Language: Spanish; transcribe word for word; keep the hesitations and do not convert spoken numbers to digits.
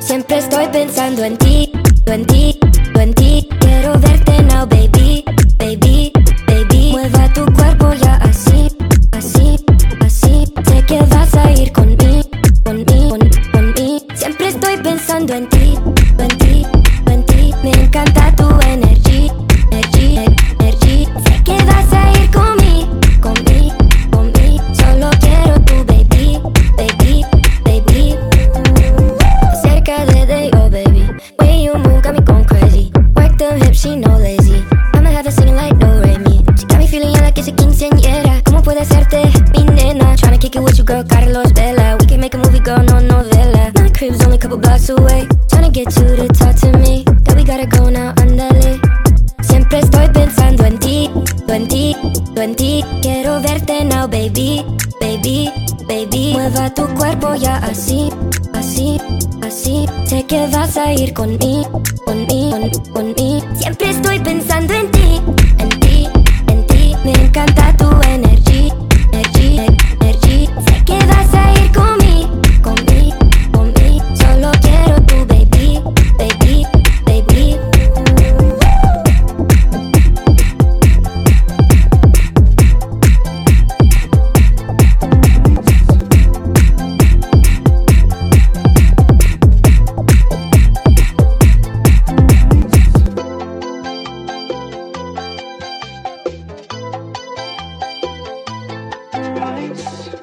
Siempre estoy pensando en ti, en ti, en ti. Quiero verte now, baby, baby, baby. Mueva tu cuerpo ya así, así, así. Sé que vas a ir conmigo, conmigo, conmigo. Siempre estoy pensando en ti, en ti, en ti. Me encanta tu energía, energía, energía. Sé que vas a ir conmigo, conmigo, conmigo. Solo quiero tu baby, baby, baby. Cerca de de oh baby. Way you move got me going crazy. Work them hips, she no lazy. I'ma have her singing like do re mi. She got me feeling yeah like it's a quinceañera. ¿Cómo puede hacerte mi nena? Tryna kick it with you girl, Carlos Vela. We can make a movie girl, no novela. My crib's only a couple blocks away. Tryna get you to talk to me. That we gotta go now, andale. Siempre estoy pensando en ti, en ti, en ti. Quiero verte now, baby, baby, baby. Mueva tu cuerpo ya así, así, así. Sé que vas a ir conmigo, conmigo, conmigo. Siempre estoy pensando en ti.